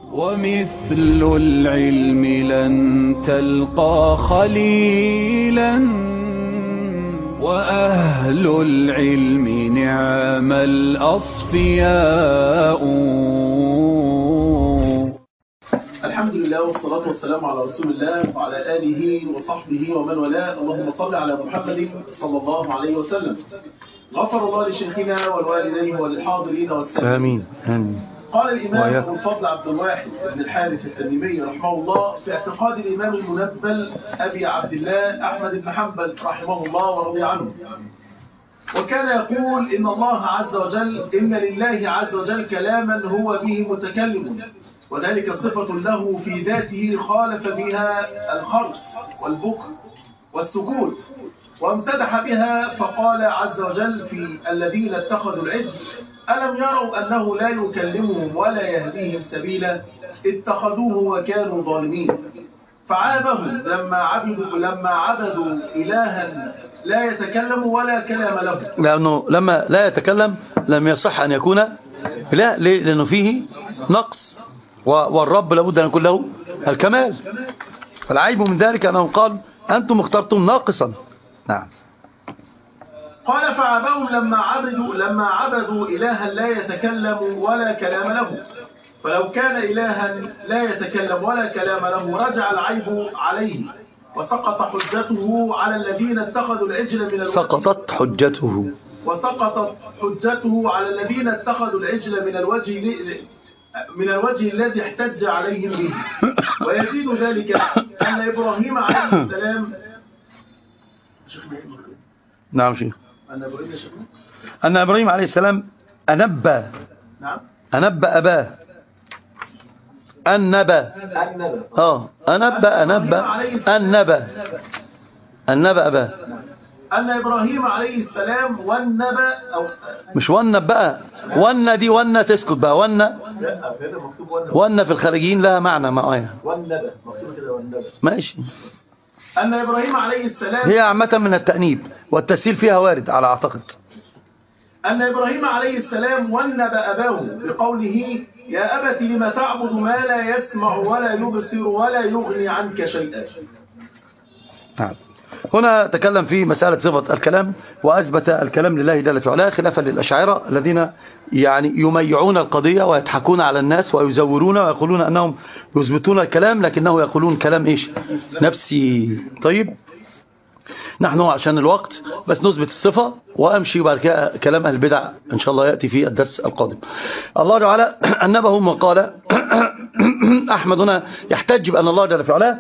ومثل العلم لن تلقى خليلا وأهل العلم نعم الأصفياء. الحمد لله والصلاة والسلام على رسول الله وعلى آله وصحبه ومن والاه. اللهم صل على محمد صلى الله عليه وسلم. غفر الله لشيخنا والوالدين وللحاضرين والسامعين. آمين آمين. قال الإمام أبو الفضل عبد الواحد بن الحارث التميمي رحمه الله في اعتقاد الإمام المنبل أبي عبد الله أحمد بن حنبل رحمه الله ورضي عنه، وكان يقول إن الله عز وجل إن لله عز وجل كلاما هو به متكلم، وذلك صفة له في ذاته خالف بها الخرس والبكر والسكوت، وامتدح بها فقال عز وجل في الذين اتخذوا العجل ألم يروا أنه لا يكلمهم ولا يهديهم سبيلا اتخذوه وكانوا ظالمين. فعابهم لما عبدوا إلها لا يتكلم ولا كلام له، لأنه لما لا يتكلم لم يصح أن يكون لا، لأنه فيه نقص، والرب لابد أن يكون له الكمال. فالعيب من ذلك أنهم قال أنتم اخترتم ناقصا. نعم. قال فعابهم لما عبدوا إلها لا يتكلم ولا كلام له، فلو كان إلها لا يتكلم ولا كلام له رجع العيب عليه، وسقطت حجته على الذين اتخذوا العجل من الوجه. سقطت حجته على الذين اتخذوا العجل من الوجه الذي احتج عليهم به. ويزيد ذلك أن إبراهيم عليه السلام نعم شيخ أن إبراهيم عليه السلام أنبى أباه أنبى أباه أن إبراهيم عليه السلام والنبأ مش بقى دي تسكت بقى ون في الخارجين لها معنى معايا والنبأ مكتوب كده والنبأ ماشي. أن إبراهيم عليه السلام هي عامة من التأنيب والتسهيل فيها وارد على أعتقد. أن إبراهيم عليه السلام ونبأ أباه بقوله يا أبت لم تعبد ما لا يسمع ولا يبصر ولا يغني عنك شيئا. نعم. هنا تكلم في مسألة صفة الكلام وأثبت الكلام لله جل في علاه، خلافا للأشاعرة الذين يعني يميعون القضية ويضحكون على الناس ويزورون ويقولون أنهم يثبتون الكلام لكنه يقولون كلام إيش نفسي. طيب نحن عشان الوقت بس نثبت الصفة وأمشي بعد كده كلام أهل البدع إن شاء الله يأتي في الدرس القادم. الله تعالى أنبهم وقال أحمد هنا يحتج بأن الله جل في علاه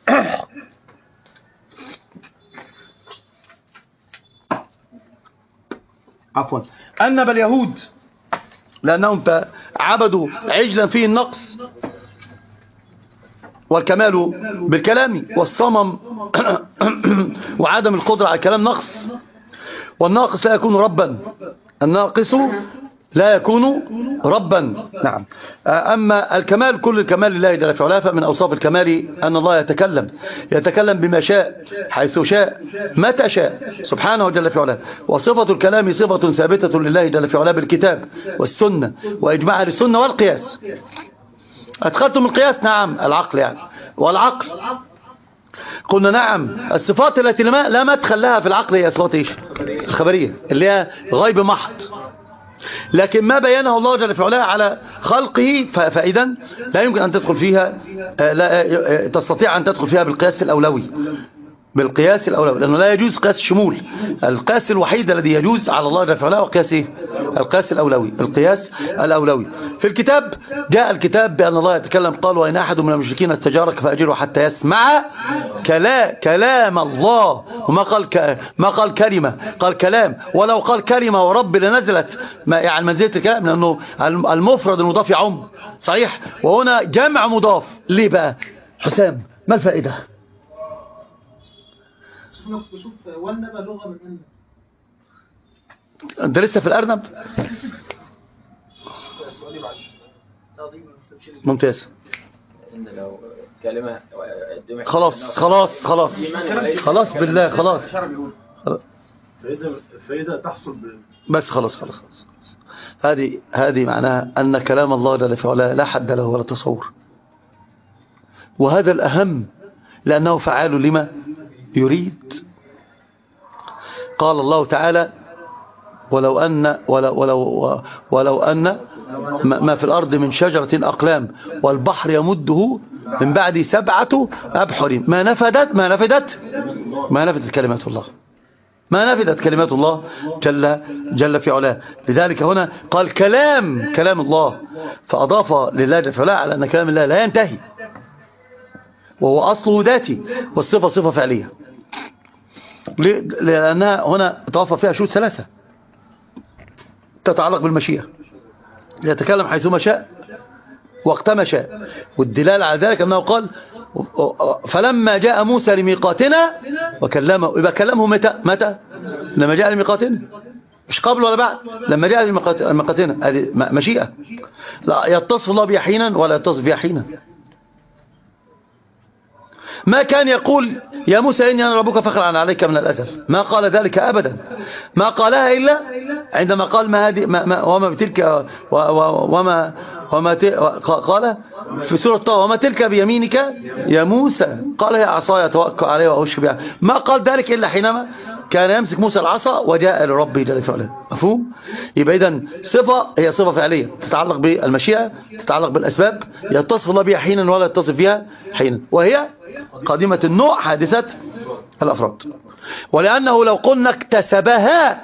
عفوا أنب اليهود لأنهم عبدوا عجلا فيه النقص والكمال بالكلام، والصمم وعدم القدرة على الكلام نقص، والناقص لا يكون ربا، الناقص لا يكون ربا. نعم. أما الكمال كل الكمال لله جل في علاه، فمن أوصاف الكمال أن الله يتكلم بما شاء حيث شاء متى شاء سبحانه جل في علاه. وصفة الكلام صفة ثابتة لله جل في علاه بالكتاب والسنة وإجماع السنة والقياس. أدخلتم القياس؟ نعم العقل يعني، والعقل قلنا نعم الصفات التي لا مدخل لها في العقل هي صفات ايش؟ الخبرية اللي هي غيب محض، لكن ما بينه الله جل في علاه على خلقه فإذا لا يمكن أن تدخل فيها، لا تستطيع أن تدخل فيها بالقياس الأولوي، لأنه لا يجوز قياس الشمول. القياس الوحيد الذي يجوز على الله جل في علاه وقياس ايه؟ القياس الأولوي. في الكتاب جاء الكتاب بأن الله يتكلم، قال وإن أحد من المشركين استجارك فأجره حتى يسمع كلام الله. وما قال كلمة، قال كلام. ولو قال كلمة ورب لنزلت يعني منزلة الكلام، لأنه المفرد المضاف يعم صحيح، وهنا جمع مضاف. ليه بقى حسام؟ ما الفائدة؟ بشوف والنبأ لغة من أن أنت لسه في الأرنب. ممتاز. خلاص بالله خلاص الفائدة تحصل بس خلاص هذه معناها أن كلام الله جل في علاه لا حد له ولا تصور، وهذا الأهم لأنه فعال لما يريد. قال الله تعالى ولو أن ما في الأرض من شجرة أقلام والبحر يمده من بعد 7 أبحر ما نفدت كلمات الله، ما نفدت كلمات الله جل في علاه. لذلك هنا قال كلام الله، فأضاف لله جل في علاه على أن كلام الله لا ينتهي، وهو أصله ذاتي والصفة صفة فعلية، لأنها هنا توفر فيها شروط 3 تتعلق بالمشيئة، يتكلم حيثما شاء وقتما شاء. والدلالة على ذلك أنه قال فلما جاء موسى لميقاتنا وكلمه، يبقى كلمه متى؟ لما جاء لميقاتنا، مش قبل ولا بعد، لما جاء لميقاتنا. هذه مشيئة لا يتصف الله بها حينا ولا يتصف بها حينا. ما كان يقول يا موسى إني أنا ربك فاخلع عليك من الأجل، ما قال ذلك أبدا، ما قالها إلا عندما قال وما بتلك قال في سورة طه وما تلك بيمينك يا موسى، قال هي عصاي أتوكل عليها وأهش بها، ما قال ذلك إلا حينما كان يمسك موسى العصا وجاء لربه جل في علاه. مفهوم؟ يبقى إذن صفة هي صفة فعلية تتعلق بالمشيئة، تتعلق بالأسباب، يتصف الله بها حينا ولا يتصف بها حينا، وهي قادمة النوع حادثة الأفراد. ولأنه لو قلنا اكتسبها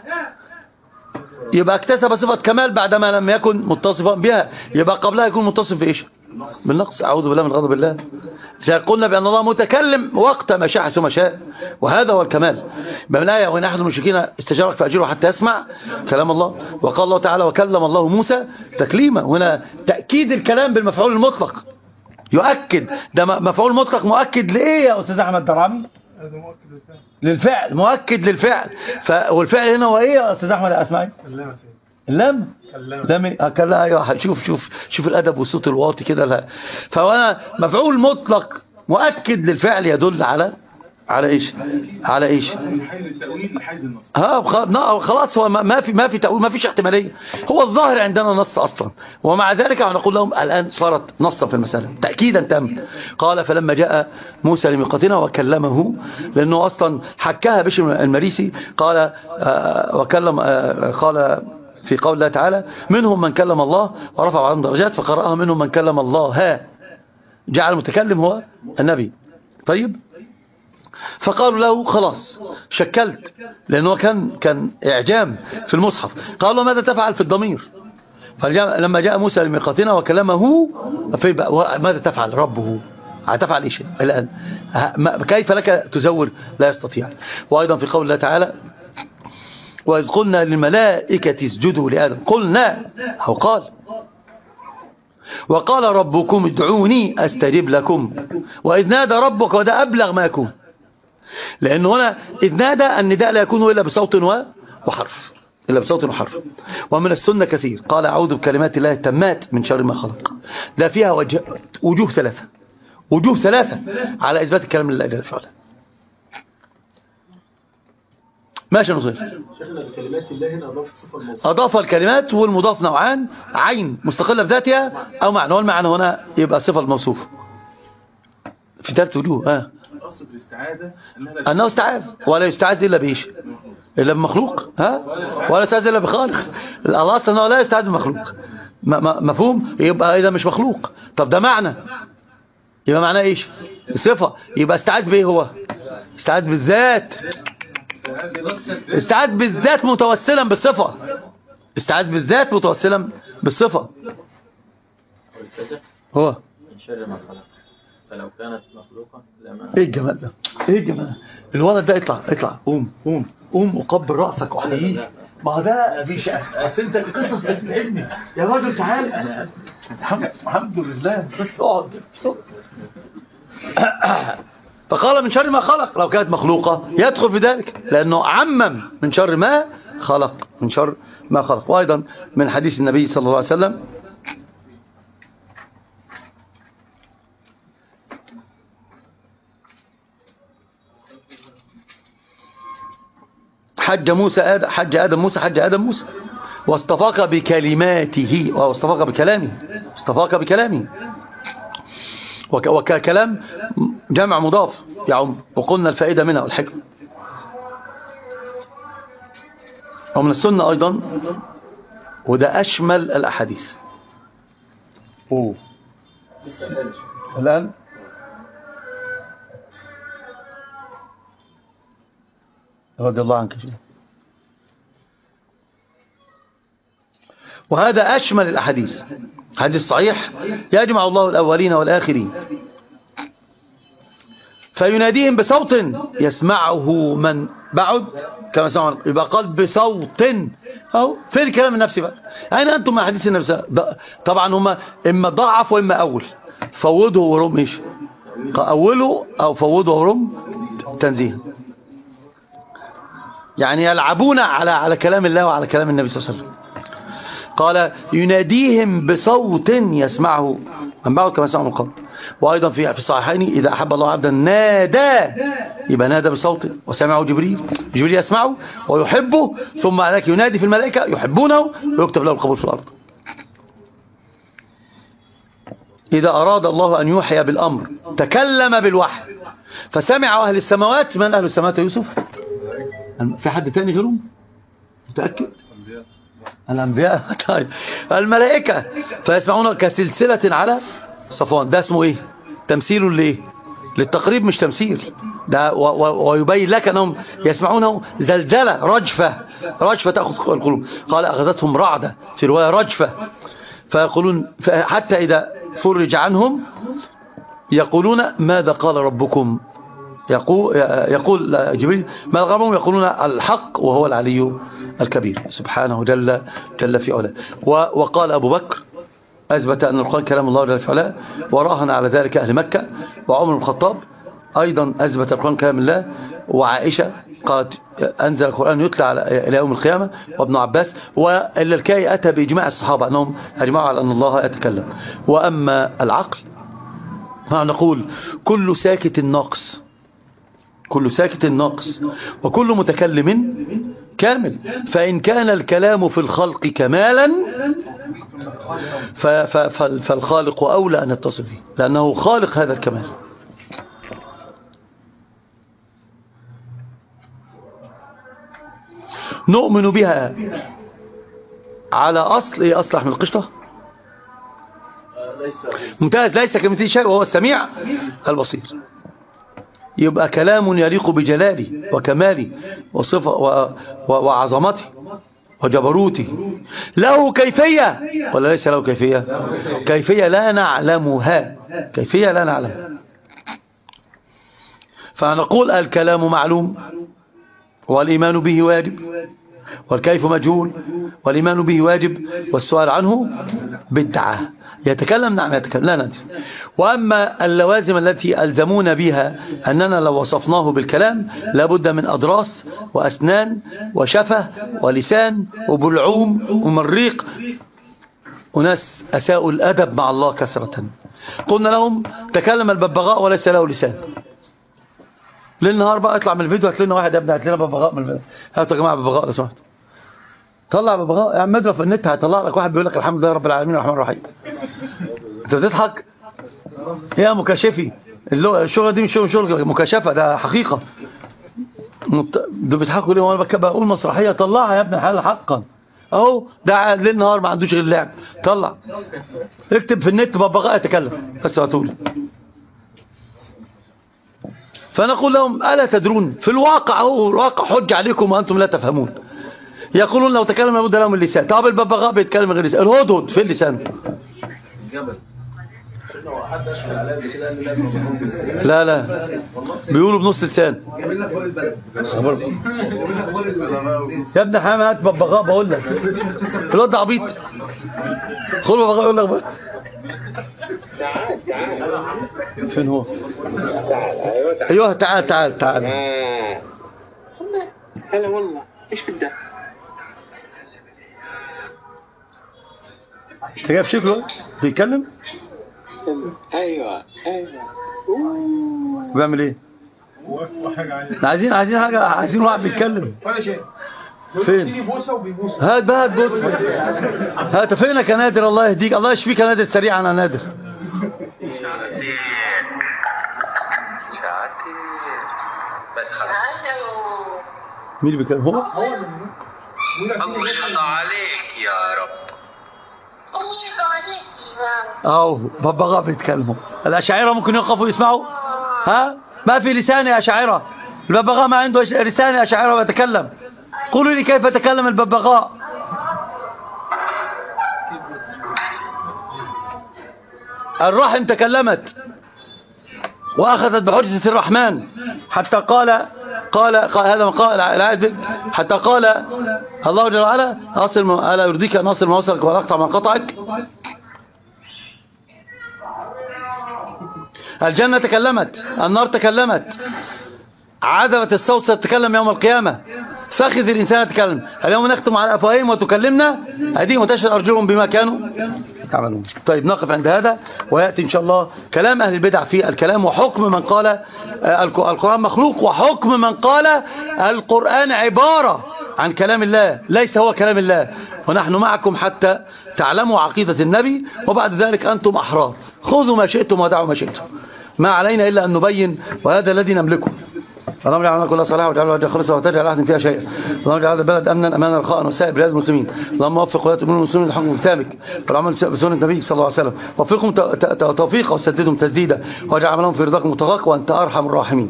يبقى اكتسب صفة كمال بعدما لم يكن متصفا بها، يبقى قبلها يكون متصف بإيش؟ بالنقص. أعوذ بالله من غضب الله. قلنا بأن الله متكلم وقت ما شاء ثم شاء، وهذا هو الكمال. من الآية وإن أحد المشركين استجارك فأجره حتى يسمع كلام الله. وقال الله تعالى وكلم الله موسى تكليما، هنا تأكيد الكلام بالمفعول المطلق، يؤكد ده مفعول مطلق مؤكد لإيه يا أستاذ أحمد درامي؟ للفعل، مؤكد للفعل. والفعل هنا هو إيه يا أستاذ أحمد أسمعي؟ اللام كلا. أيوة، شوف الأدب والصوت الواطي كده. فهنا مفعول مطلق مؤكد للفعل يدل على ايش؟ حيز التأويل لحيز النص. خلاص، هو ما في تأويل، ما فيش احتمالية، هو الظاهر عندنا نص اصلا، ومع ذلك نقول لهم الآن صارت نصا في المسألة تأكيدا تام. قال فلما جاء موسى لميقاتنا وكلمه، لأنه اصلا حكاها بشر المريسي، قال وكلم، قال في قول الله تعالى منهم من كلم الله ورفع بعضهم درجات، فقرأها منهم من كلم الله جعل المتكلم هو النبي. طيب، فقالوا له خلاص شكلت، لأنه كان إعجام في المصحف. قالوا ماذا تفعل في الضمير؟ فلما جاء موسى لميقاتنا وكلمه ماذا تفعل ربه؟ هتفعل إيش الآن؟ كيف لك تزور؟ لا يستطيع. وأيضا في قول الله تعالى وإذ قلنا للملائكة اسجدوا لآدم قلنا، أو قال وقال ربكم ادعوني أستجب لكم، وإذ نادى ربك، وده أبلغ ما يكون، لأنه هنا إذ نادى النداء لا يكون إلا بصوت وحرف، ومن السنة كثير قال أعوذ بكلمات الله التامات من شر ما خلق. ده فيها وجوه ثلاثة على إثبات الكلام لله جل وعلا. ماشي نصير. شيخنا بكلمات الله هنا أضاف صفة الموصوف، أضاف الكلمات، والمضاف نوعان، عين مستقلة بذاتها أو معنى، والمعنى هنا يبقى صفة الموصوف في 3 وجوه. الأصل بالاستعاذة أنه استعاذ، ولا يستعاذ إلا بإيش؟ إلا بمخلوق، ولا يستعاذ إلا بخالق. الأصل أنه لا يستعاذ بمخلوق. مفهوم؟ يبقى إذا مش مخلوق. طب ده معنى، يبقى معناه إيش؟ صفة. يبقى استعاذ بإيه؟ هو استعاذ بالذات، استعاذ بالذات متوسلا بالصفة، استعاذ بالذات متوسلا بالصفة. هو من شر ما خلق، فلو كانت مخلوقة لما. ايه الجمال ده؟ ايه الجمال؟ الولد ده اطلع قوم وقبل رأسك وحييه. ما هو ده اصل انت القصص بتتعبني يا راجل، تعال. الحمد لله، بس اقعد. فقال من شر ما خلق، لو كانت مخلوقة يدخل في ذلك، لأنه عمم من شر ما خلق، من شر ما خلق. وأيضا من حديث النبي صلى الله عليه وسلم حج آدم موسى واصطفاك بكلماته واصطفاك بكلامه، اصطفاك بكلامه. وكلام جمع مضاف يعم، وقلنا الفائدة منها والحكمة. ومن السنة أيضا، وده أشمل الأحاديث. الآن رضي الله عنك شيء. وهذا أشمل الأحاديث، حديث صحيح يجمع الله الأولين والآخرين، فيناديهم بصوت يسمعه من بعد كما سمعنا، يبقى قال بصوت. أو في الكلام النفسي بقى، أين أنتم مع حديث النفس؟ طبعا هما إما ضعف وإما أول، فوضوا ورم إيش، أولوا أو فوضوا ورم تنزيه، يعني يلعبون على كلام الله وعلى كلام النبي صلى الله عليه وسلم. قال يناديهم بصوت يسمعه من بعد كما سمعوا من قبل. وأيضا في الصحيحين إذا أحب الله عبدا نادى، يبقى نادى بصوت، وسمعه جبريل يسمعه ويحبه، ثم عليك ينادي في الملائكة يحبونه ويكتب له القبول في الأرض. إذا أراد الله أن يوحي بالأمر تكلم بالوحي، فسمع أهل السماوات. من أهل السماوات يوسف؟ في حد تاني غيرهم؟ متأكد؟ الأنبياء. طيب الملائكة فيسمعون كسلسلة على صفوان. ده اسمه إيه؟ تمثيل ليه؟ للتقريب مش تمثيل ده. ويبين لك أنهم يسمعونه زلزلة رجفة تأخذ القلوب. قال أخذتهم رعدة، في رواية رجفة، فيقولون حتى إذا فرج عنهم يقولون ماذا قال ربكم؟ يقول جبريل ماذا قال ربكم؟ يقولون الحق وهو العلي الكبير سبحانه جل في علاه. وقال أبو بكر أثبت أن القرآن كلام الله جل في علاه، وراهن على ذلك أهل مكة. وعمر بن الخطاب أيضا أثبت القرآن كلام الله. وعائشة قالت أنزل القرآن يتلى إلى يوم القيامة. وابن عباس وإلا الكاي أتى بإجماع الصحابة أنهم أجمعوا على أن الله يتكلم. وأما العقل نقول كل ساكت ناقص، كل ساكت ناقص، وكل متكلم كامل. فإن كان الكلام في الخلق كمالا فالخالق أولى أن يتصل به، لأنه خالق هذا الكمال. نؤمن بها على أصل إيه؟ أصل أحمد القشطة ممتاز، ليس كمثله شيء وهو السميع البصير. يبقى كلام يليق بجلالي وكمالي وصفة وعظمتي وجبروتي. له كيفية ولا ليس له كيفية؟ كيفية لا نعلمها، كيفية لا نعلمها. فنقول الكلام معلوم، والإيمان به واجب، والكيف مجهول، والإيمان به واجب، والسؤال عنه بدعة. يتكلم نعم يتكلم لا ندري. وأما اللوازم التي ألزمون بها أننا لو وصفناه بالكلام لابد من أضراس وأسنان وشفة ولسان وبلعوم ومريق. وناس أساءوا الأدب مع الله كثرة. قلنا لهم تكلم الببغاء وليس له لسان. للنهار بقى اطلع من الفيديو هات لنا واحد يا ابني، هات لنا ببغاء من الفيديو. هاتوا يا جماعة ببغاء لو سمحتوا. طلع ببغاء يا عم، اضرب في النت هيطلع لك واحد بيقول لك الحمد لله رب العالمين الرحمن الرحيم. انت بتضحك يا مكاشفي؟ الشغله دي مش شغل مكاشفه، ده حقيقه. دول بيضحكوا ليه وانا بقول مسرحيه؟ طلعها يا ابن الحلال حقا اهو. ده ليل نهار ما عندوش غير اللعب. طلع اكتب في النت ببغاء يتكلم بس هاتولي. فنقول لهم ألا تدرون في الواقع، هو الواقع حج عليكم وأنتم لا تفهمون. يقولون لو تكلم لابد لهم اللسان. طب الببغاء بيتكلم غير لسان، الهدهد في اللسان. لا بيقولوا بنص لسان. يا ابن حمام هات ببغاء بقول لك. الواد ده عبيط. خد ببغاء يقول لك بقى. فين هو؟ ايوه تعال هلا والله ايش بدك؟ انت جايب شكله بيتكلم؟ ايوه بيعمل ايه؟ عايزين حاجه، عايزين واحد بيتكلم. فين؟ هات بقى هات بوسه. هات فينك يا نادر؟ الله يهديك، الله يشفيك يا نادر سريعا يا نادر. مين اللي بيتكلم؟ هو الله يرضى عليك يا رب. اهو ببغاء بيتكلموا. الاشاعره ممكن يوقفوا يسمعوا؟ ها؟ ما في لسان يا اشاعره. الببغاء ما عنده لسان يا اشاعره ويتكلم. قولوا لي كيف يتكلم الببغاء؟ الرحم تكلمت واخذت بحجة الرحمن حتى قال هذا مقال العائد، حتى قال الله جل وعلا: ألا يرضيك أن أصل ما وصلك ولا أقطع ما قطعك. الجنة تكلمت، النار تكلمت، عذبت الصوت ستتكلم يوم القيامة، فخذ الإنسان تكلم. اليوم نختم على أفواههم وتكلمنا أيديهم وتشهد أرجلهم بما كانوا تعملون. طيب نقف عند هذا، ويأتي إن شاء الله كلام أهل البدع في الكلام، وحكم من قال القرآن مخلوق، وحكم من قال القرآن عبارة عن كلام الله ليس هو كلام الله. ونحن معكم حتى تعلموا عقيدة النبي، وبعد ذلك أنتم أحرار، خذوا ما شئتم ودعوا ما شئتم، ما علينا إلا أن نبين، وهذا الذي نملكه. اللهم اجعلنا كل صلاح واجعل وجه خالصا وتجعل احد فيها شيئا. اللهم اجعل هذا البلد امنا امانا رخاء وسائر بلاد المسلمين. اللهم وفق ولاة امور المسلمين لحكم كتابك والعمل بسنة النبي صلى الله عليه وسلم. وفقهم توفيقا وسددهم تسديدا، واجعل عملهم في رضاك متفق، وانت ارحم الراحمين.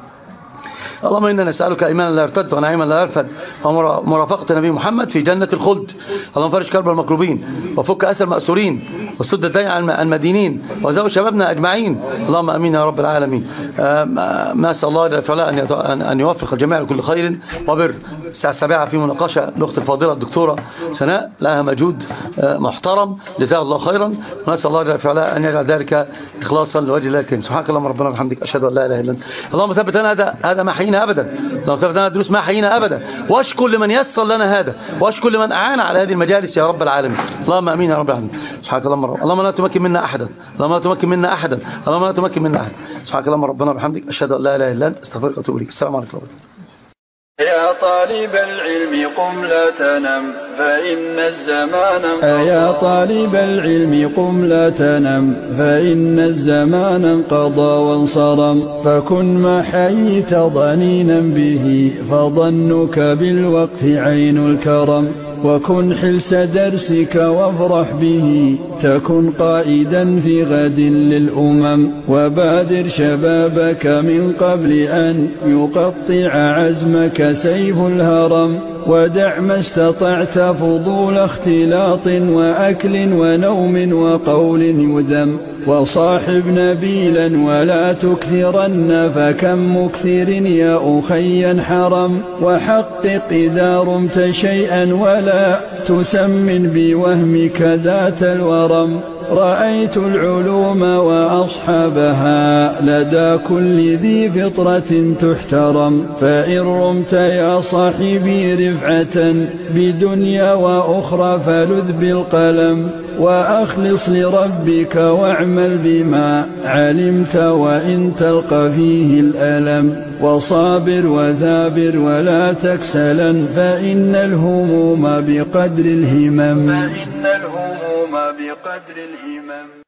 اللهم إنا نسألك إيمانا لا يرتد ونعيما لا يرفد ومرافقة نبي محمد في جنة الخلد. اللهم فرج كرب المكروبين وفك أسر المأسورين وسد الدين عن المدينين وزوج شبابنا أجمعين. اللهم أمين يا رب العالمين. ما أسأل الله فعلا أن يوفق الجميع لكل خير وبر. الساعة 7 في مناقشة الأخت الفاضلة الدكتورة سناء، لها مجهود محترم، جزاها الله خيرا. ونسأل الله فعلا أن يجعل ذلك إخلاصا لوجه الله الكريم. سبحانك اللهم ربنا وبحمدك، أشهد أن لا إله إلا أنت. اللهم ثبت لنا هذا ما حيينا أبدا، لو ثبت لنا الدروس ما حيينا أبدا، واشكر لمن يسر لنا هذا، واشكر لمن أعان على هذه المجالس يا رب العالمين. اللهم أمين يا رب العالمين. سبحانك اللهم ربنا، اللهم لا تمكن منا أحدا، اللهم لا تمكن منا أحدا، اللهم لا تمكن منا أحدا. سبحانك اللهم ربنا وبحمدك، أشهد أن لا إله إلا أنت، أستغفرك وأتوب إليك. السلام عليكم ورحمة الله. يا طالب العلم قم لا تنم فإن الزمان يا طالب العلم قم لا تنم فإن الزمان انقضى وانصرم. فكن ما حييت ضنينا به فظنك بالوقت عين الكرم. وكن حلس درسك وافرح به تكن قائدا في غد للأمم. وبادر شبابك من قبل أن يقطع عزمك سيف الهرم. ودع ما استطعت فضول اختلاط وأكل ونوم وقول يذم. وصاحب نبيلا ولا تكثرن فكم مكثر يا أخي حرم. وحقق إذا رمت شيئا ولا تسمن بوهمك ذات الورم. رأيت العلوم وأصحابها لدى كل ذي فطرة تحترم. فإن رمت يا صاحبي رفعة بدنيا وأخرى فلذ بالقلم. وأخلص لربك واعمل بما علمت وإن تلقى فيه الألم. وصابر وثابر ولا تكسلا فإن الهموم بقدر الهمم.